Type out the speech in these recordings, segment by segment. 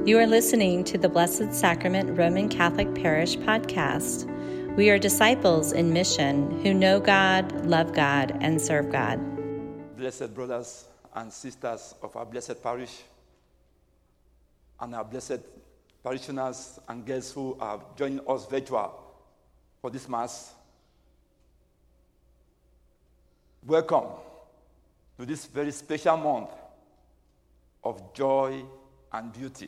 You are listening to the Blessed Sacrament Roman Catholic Parish podcast. We are disciples in mission who know God, love God, and serve God. Blessed brothers and sisters of our blessed parish, and our blessed parishioners and guests who are joining us virtual for this Mass, welcome to this very special month of joy and beauty.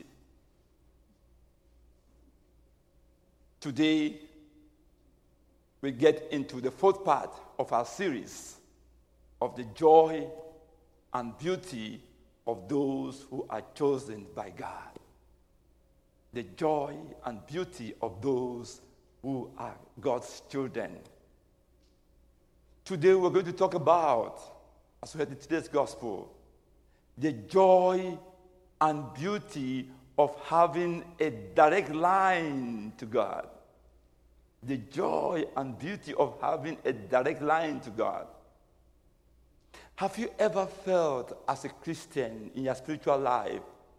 Today, we get into the fourth part of our series of the joy and beauty of those who are chosen by God. The joy and beauty of those who are God's children. Today, we're going to talk about, as we heard in today's gospel, the joy and beauty of having a direct line to God. The joy and beauty of having a direct line to God. Have you ever felt as a Christian in your spiritual life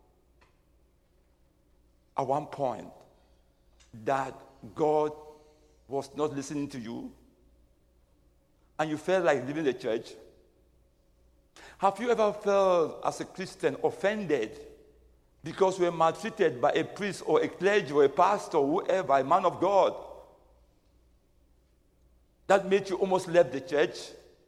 at one point that God was not listening to you and you felt like leaving the church? Have you ever felt as a Christian offended because you were maltreated by a priest or a clergy or a pastor or whoever, a man of God, that made you almost leave the church?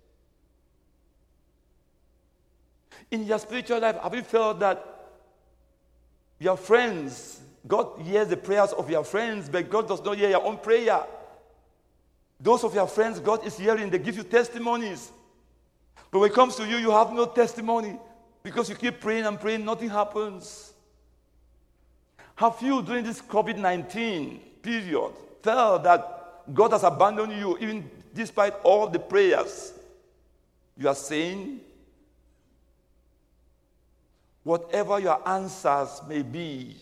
In your spiritual life, have you felt that your friends, God hears the prayers of your friends, but God does not hear your own prayer? Those of your friends God is hearing, they give you testimonies. But when it comes to you, you have no testimony because you keep praying and praying, nothing happens. Have you, during this COVID-19 period, felt that God has abandoned you, even despite all the prayers you are saying? Whatever your answers may be,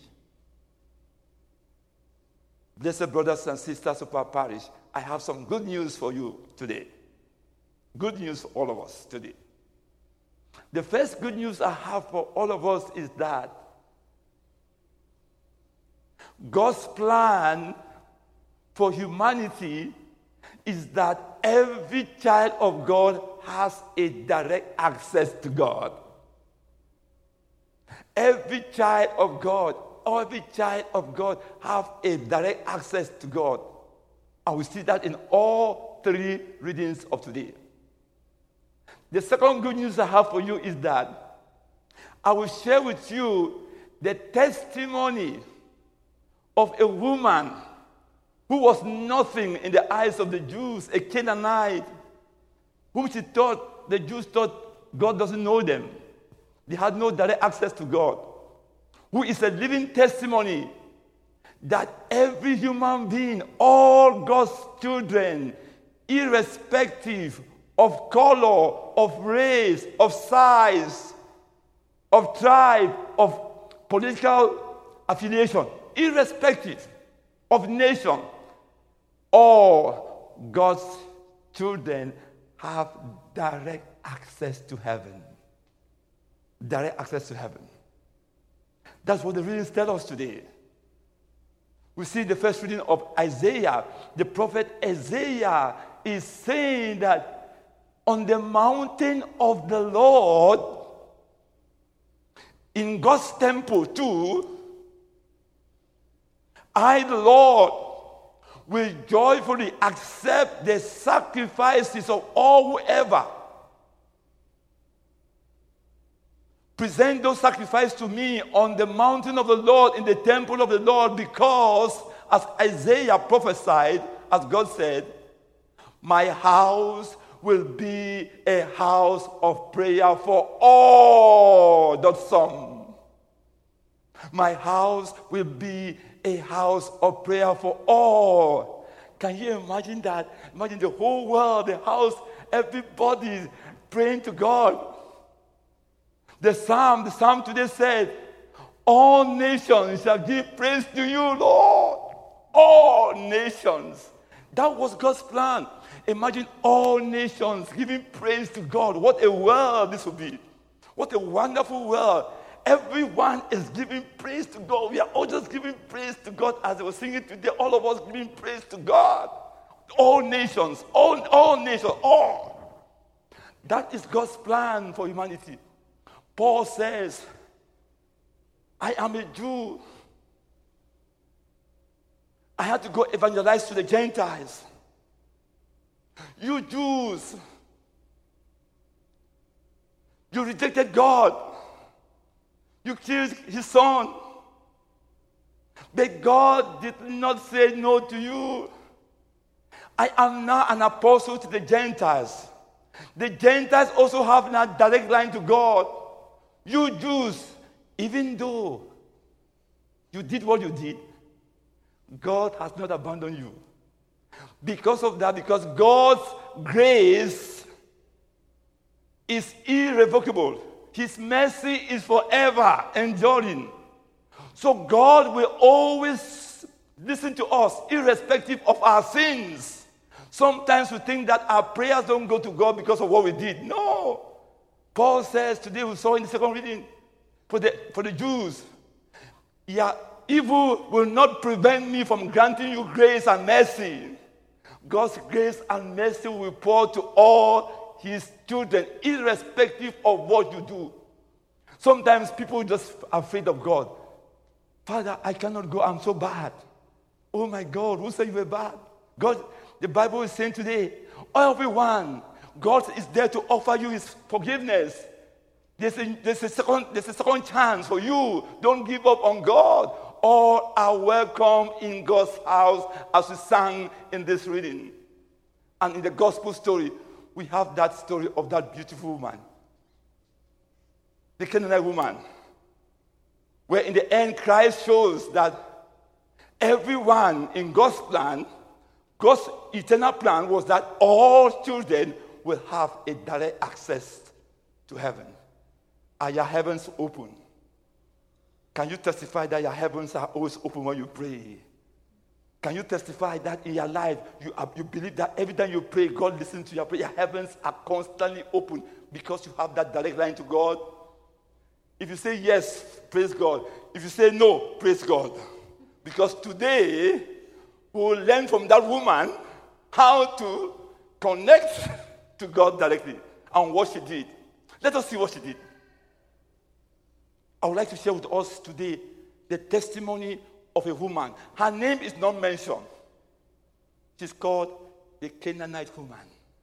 blessed brothers and sisters of our parish, I have some good news for you today. Good news for all of us today. The first good news I have for all of us is that God's plan for humanity is that every child of God has a direct access to God. Every child of God have a direct access to God. And we see that in all three readings of today. The second good news I have for you is that I will share with you the testimony of a woman who was nothing in the eyes of the Jews, a Canaanite, whom the Jews thought God doesn't know them. They had no direct access to God. Who is a living testimony that every human being, all God's children, irrespective of color, of race, of size, of tribe, of political affiliation, irrespective of nation, all God's children have direct access to heaven. Direct access to heaven. That's what the readings tell us today. We see the first reading of Isaiah. The prophet Isaiah is saying that on the mountain of the Lord, in God's temple too, I, the Lord, will joyfully accept the sacrifices of all whoever present those sacrifices to me on the mountain of the Lord, in the temple of the Lord, because, as Isaiah prophesied, as God said, my house will be a house of prayer for all that some. My house will be a house of prayer for all. Can you imagine that? Imagine the whole world, the house, everybody praying to God. The psalm today said, all nations shall give praise to you, Lord. All nations. That was God's plan. Imagine all nations giving praise to God. What a world this would be. What a wonderful world. everyone is giving praise to God. We are all just giving praise to God as they were singing today. All of us giving praise to God. All nations, all nations, all. That is God's plan for humanity. Paul says, I am a Jew. I had to go evangelize to the Gentiles. You Jews, you rejected God. You killed his son. But God did not say no to you. I am now an apostle to the Gentiles. The Gentiles also have a direct line to God. You Jews, even though you did what you did, God has not abandoned you. Because of that, because God's grace is irrevocable. His mercy is forever enduring. So God will always listen to us, irrespective of our sins. Sometimes we think that our prayers don't go to God because of what we did. No. Paul says, today we saw in the second reading, for the Jews, evil will not prevent me from granting you grace and mercy. God's grace and mercy will pour to all his children, irrespective of what you do. Sometimes people are just afraid of God. Father, I cannot go. I'm so bad. Oh my God, who said you were bad? God, the Bible is saying today, everyone, God is there to offer you his forgiveness. There's a second chance for you. Don't give up on God. All are welcome in God's house, as we sang in this reading. And in the gospel story, we have that story of that beautiful woman, the Canaanite woman, where in the end Christ shows that everyone in God's plan, God's eternal plan was that all children will have a direct access to heaven. Are your heavens open? Can you testify that your heavens are always open when you pray? Can you testify that in your life you believe that every time you pray, God listens to your prayer? Your heavens are constantly open because you have that direct line to God. If you say yes, praise God. If you say no, praise God. Because today, we will learn from that woman how to connect to God directly and what she did. Let us see what she did. I would like to share with us today the testimony of a woman. Her name is not mentioned. She's called the Canaanite woman.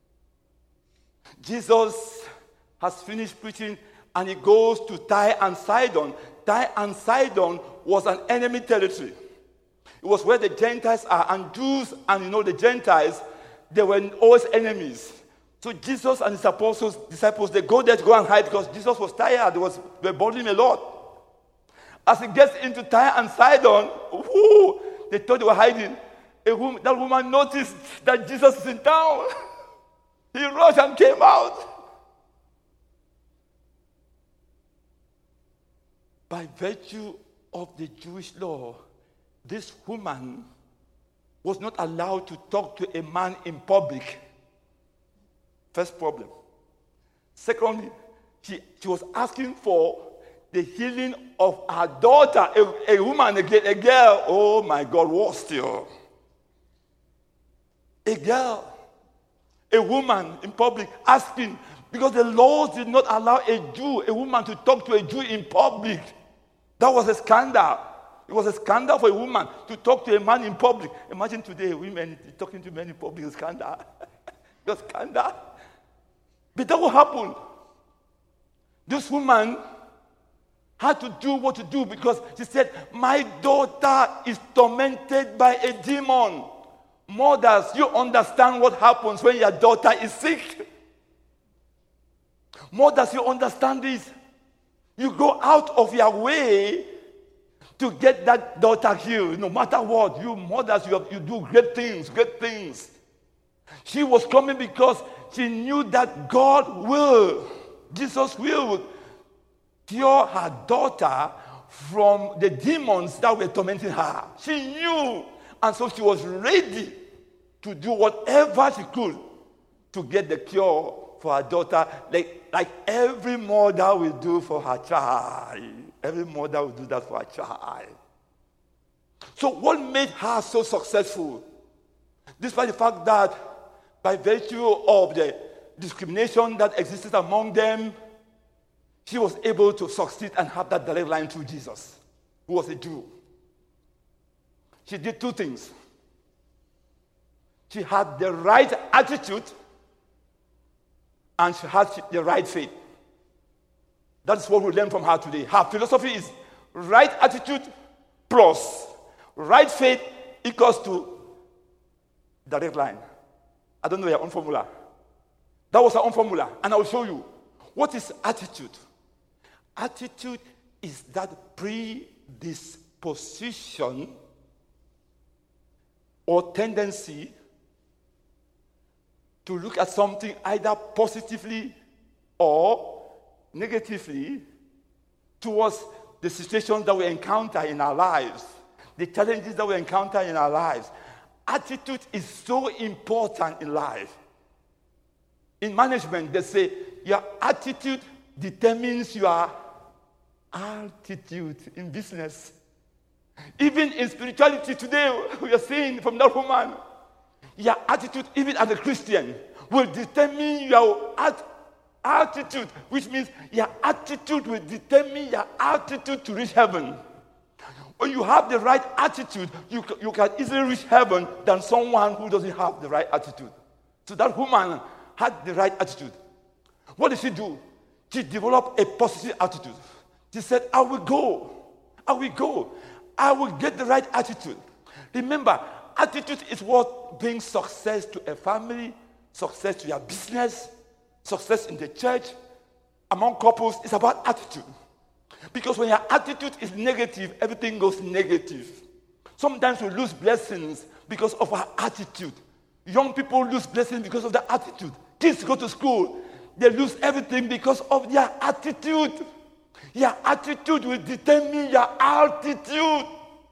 Jesus has finished preaching and he goes to Tyre and Sidon. Tyre and Sidon was an enemy territory. It was where the Gentiles are, and Jews and the Gentiles, they were always enemies. So Jesus and his disciples, they go there to go and hide because Jesus was tired. They were bothering him a lot. As he gets into Tyre and Sidon, they thought they were hiding. That woman noticed that Jesus is in town. He rushed and came out. By virtue of the Jewish law, this woman was not allowed to talk to a man in public. First problem. Secondly, she was asking for the healing of her daughter, a woman, a girl. Oh my God, what still? A girl, a woman in public asking, because the laws did not allow a woman to talk to a Jew in public. That was a scandal. It was a scandal for a woman to talk to a man in public. Imagine today, women talking to men in public is scandal. It's a scandal. But that will happen. This woman had to do what to do because she said, my daughter is tormented by a demon. Mothers, you understand what happens when your daughter is sick. Mothers, you understand this. You go out of your way to get that daughter healed, no matter what. You mothers, you do great things, great things. She was coming because she knew that God will, Jesus will cure her daughter from the demons that were tormenting her. She knew, and so she was ready to do whatever she could to get the cure for her daughter, like every mother will do for her child. Every mother will do that for a child. So what made her so successful? Despite the fact that by virtue of the discrimination that existed among them, she was able to succeed and have that direct line to Jesus, who was a Jew. She did two things. She had the right attitude and she had the right faith. That's what we learn from her today. Her philosophy is right attitude plus right faith equals to direct line. I don't know your own formula. That was her own formula, and I will show you. What is attitude? Attitude is that predisposition or tendency to look at something either positively or negatively towards the situations that we encounter in our lives, the challenges that we encounter in our lives. Attitude is so important in life. In management, they say your attitude determines your altitude. In business, even in spirituality today, we are seeing from that woman, your attitude, even as a Christian, will determine your altitude, which means your attitude will determine your altitude to reach heaven. When you have the right attitude, you can easily reach heaven than someone who doesn't have the right attitude. So that woman had the right attitude. What did she do? She developed a positive attitude. She said, I will go. I will go. I will get the right attitude. Remember, attitude is what brings success to a family, success to your business, success in the church. Among couples, it's about attitude. Because when your attitude is negative, everything goes negative. Sometimes we lose blessings because of our attitude. Young people lose blessings because of their attitude. Kids go to school, they lose everything because of their attitude. Your attitude will determine your altitude.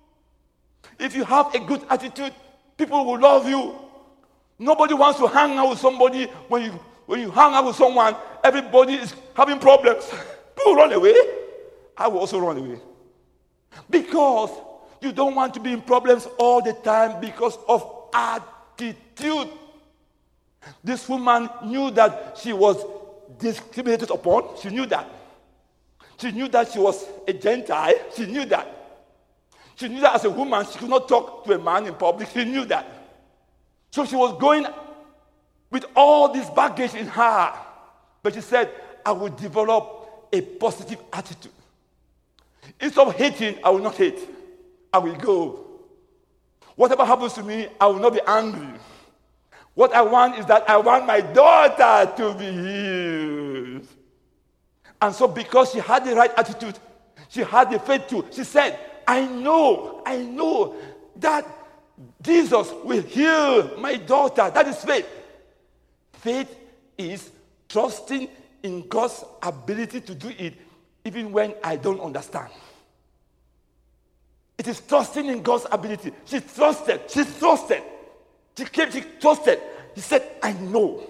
If you have a good attitude, people will love you. Nobody wants to hang out with somebody. When you hang out with someone, everybody is having problems. People run away. I will also run away. Because you don't want to be in problems all the time because of attitude. This woman knew that she was discriminated upon. She knew that. She knew that she was a Gentile. She knew that. She knew that as a woman, she could not talk to a man in public. She knew that. So she was going with all this baggage in her. But she said, I will develop a positive attitude. Instead of hating, I will not hate. I will go. Whatever happens to me, I will not be angry. What I want is that I want my daughter to be healed. And so because she had the right attitude, she had the faith too. She said, I know that Jesus will heal my daughter. That is faith. Faith is trusting in God's ability to do it even when I don't understand. It is trusting in God's ability. She trusted. She trusted. She trusted. She said, I know.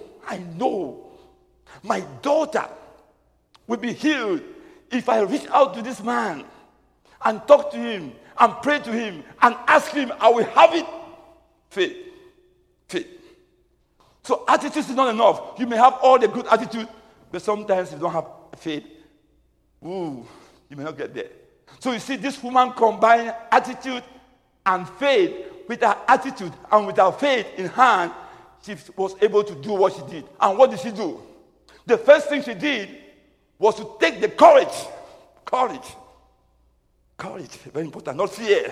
My daughter will be healed if I reach out to this man and talk to him and pray to him and ask him, I will have it. Faith. So attitude is not enough. You may have all the good attitude, but sometimes if you don't have faith, you may not get there. So you see, this woman combined attitude and faith. With her attitude and with her faith in hand, she was able to do what she did. And what did she do? The first thing she did was to take the courage. Courage, very important, not fear.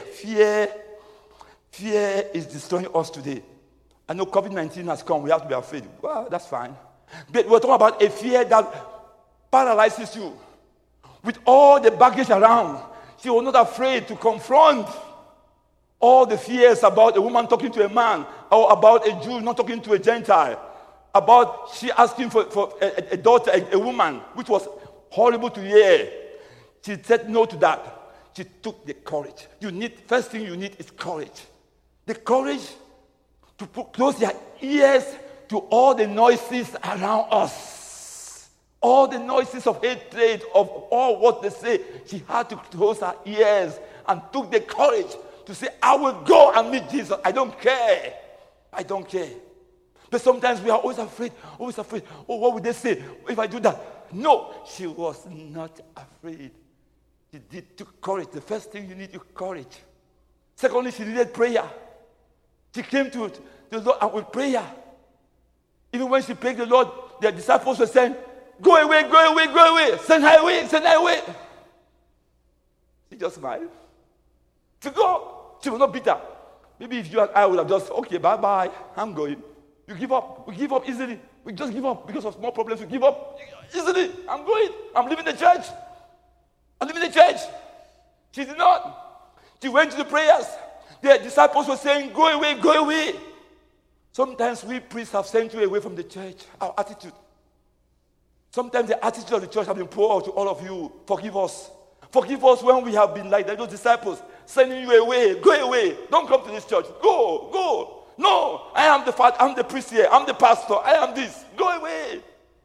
Fear is destroying us today. I know COVID-19 has come, we have to be afraid. Well, that's fine. But we're talking about a fear that paralyzes you. With all the baggage around, she was not afraid to confront all the fears about a woman talking to a man, or about a Jew not talking to a Gentile, about she asking for a daughter, a woman, which was horrible to hear. She said no to that. She took the courage. First thing you need is courage. The courage to close your ears to all the noises around us. All the noises of hatred, of all what they say, she had to close her ears and took the courage to say, I will go and meet Jesus. I don't care. I don't care. But sometimes we are always afraid. Oh, what would they say if I do that? No, she was not afraid. She took courage. The first thing you need is courage. Secondly, she needed prayer. She came to the Lord and with prayer. Even when she prayed the Lord, the disciples were saying, go away, go away, go away. Send her away, send her away. She just smiled. To go. She was not bitter. Maybe if you and I would have just, okay, bye-bye, I'm going. You give up. We give up easily. We just give up because of small problems. We give up easily. I'm going. I'm leaving the church. I'm leaving the church. She did not. She went to the prayers. The disciples were saying, go away, go away. Sometimes we priests have sent you away from the church. Our attitude. Sometimes the attitude of the church has been poured to all of you. Forgive us. Forgive us when we have been like those disciples, sending you away. Go away. Don't come to this church. Go, go. No, I am the father, I'm the priest here, I'm the pastor, I am this. Go away.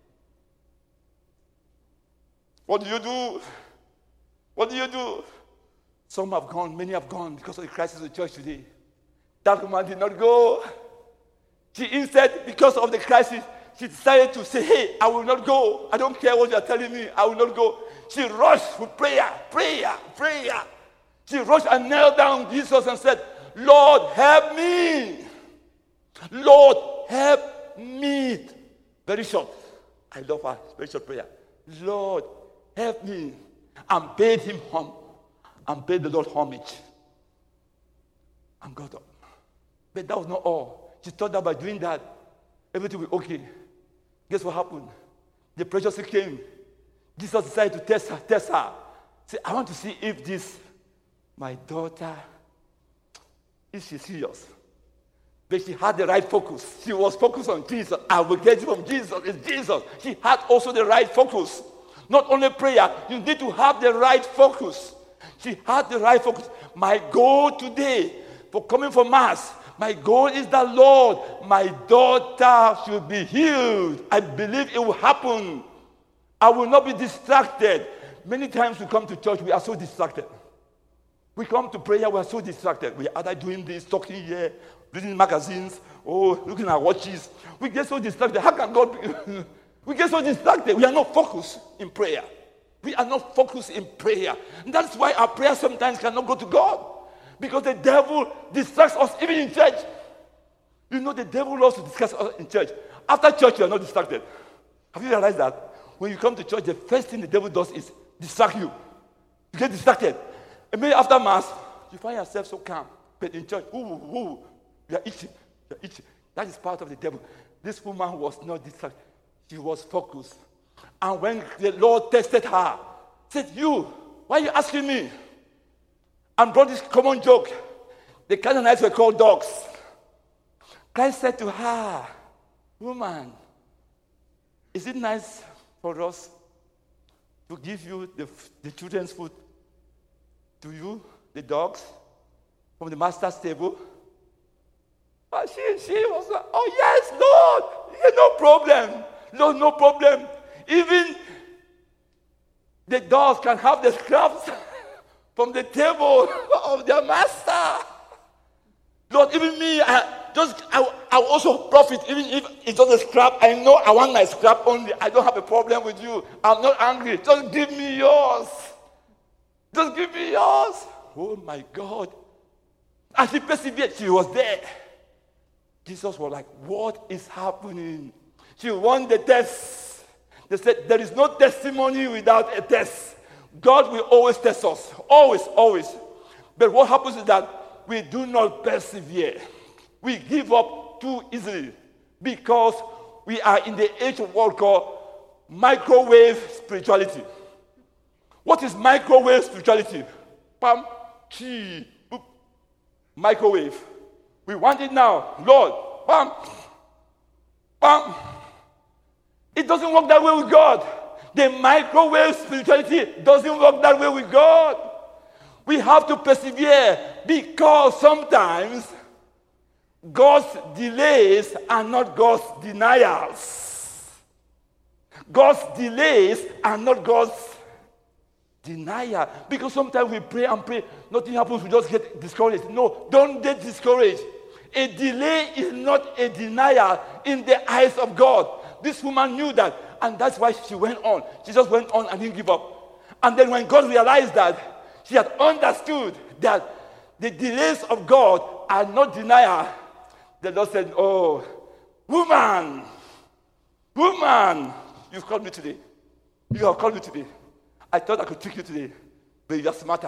What do you do? What do you do? Some have gone, many have gone because of the crisis of the church today. That woman did not go. She instead, because of the crisis, she decided to say, hey, I will not go. I don't care what you are telling me, I will not go. She rushed with prayer. She rushed and knelt down to Jesus and said, Lord, help me. Lord, help me. Very short. I love her. Very short prayer. Lord, help me. And paid him home. And paid the Lord homage. And got up. But that was not all. She thought that by doing that, everything will be okay. Guess what happened? The pressure still came. Jesus decided to test her. Say, I want to see if this, my daughter, is she serious? But she had the right focus. She was focused on Jesus. I will get it from Jesus. It's Jesus. She had also the right focus. Not only prayer, you need to have the right focus. She had the right focus. My goal today for coming for Mass, my goal is that, Lord, my daughter should be healed. I believe it will happen. I will not be distracted. Many times we come to church, we are so distracted. We come to prayer, we are so distracted. We are either doing this, talking here, reading magazines, or looking at watches. We get so distracted. How can God be? We get so distracted. We are not focused in prayer. We are not focused in prayer. And that's why our prayer sometimes cannot go to God. Because the devil distracts us even in church. You know the devil loves to distract us in church. After church, you are not distracted. Have you realized that? When you come to church, the first thing the devil does is distract you. You get distracted. And maybe after Mass, you find yourself so calm. But in church, you are itching. That is part of the devil. This woman was not distracted. She was focused. And when the Lord tested her, said, you, why are you asking me? And brought this common joke. The Canaanites were called dogs. Christ said to her, woman, is it nice for us to give you the children's food to you, the dogs, from the master's table? And she was like, oh yes, Lord, yeah, no problem. No problem. Even the dogs can have the scraps from the table of their master. Lord, even me, I also profit, even if it's just a scrap. I know I want my scrap only. I don't have a problem with you. I'm not angry. Just give me yours. Just give me yours. Oh my God. And she persevered. She was there. Jesus was like, what is happening? She won the test. They said, there is no testimony without a test. God will always test us. Always. But what happens is that we do not persevere. We give up too easily because we are in the age of what we call microwave spirituality. What is microwave spirituality? Pam, chi, boop. Microwave. We want it now. Lord, pam, pam. It doesn't work that way with God. The microwave spirituality doesn't work that way with God. We have to persevere because sometimes God's delays are not God's denials. God's delays are not God's denial. Because sometimes we pray and pray, nothing happens, we just get discouraged. No, don't get discouraged. A delay is not a denial in the eyes of God. This woman knew that, and that's why she went on. She just went on and didn't give up. And then when God realized that, she had understood that the delays of God are not denial. The Lord said, oh, woman, you've called me today. You have called me today. I thought I could trick you today, but you're smarter.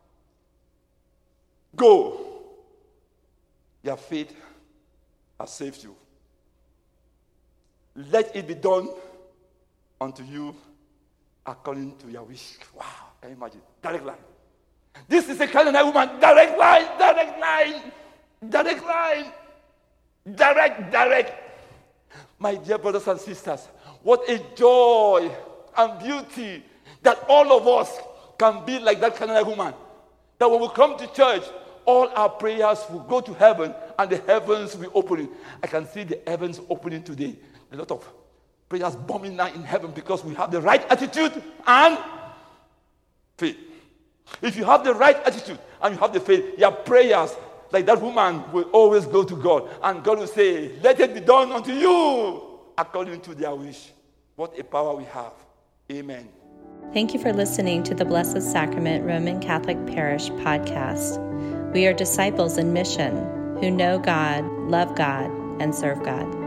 Go. Your faith has saved you. Let it be done unto you according to your wish. Wow, can you imagine? Direct line. This is a Canaanite woman. Direct line. My dear brothers and sisters, what a joy and beauty that all of us can be like that Canaanite woman. That when we come to church, all our prayers will go to heaven and the heavens will be opening. I can see the heavens opening today. A lot of prayers bombing now in heaven because we have the right attitude and faith. If you have the right attitude and you have the faith, your prayers, like that woman, will always go to God. And God will say, let it be done unto you according to their wish. What a power we have. Amen. Thank you for listening to the Blessed Sacrament Roman Catholic Parish podcast. We are disciples in mission who know God, love God, and serve God.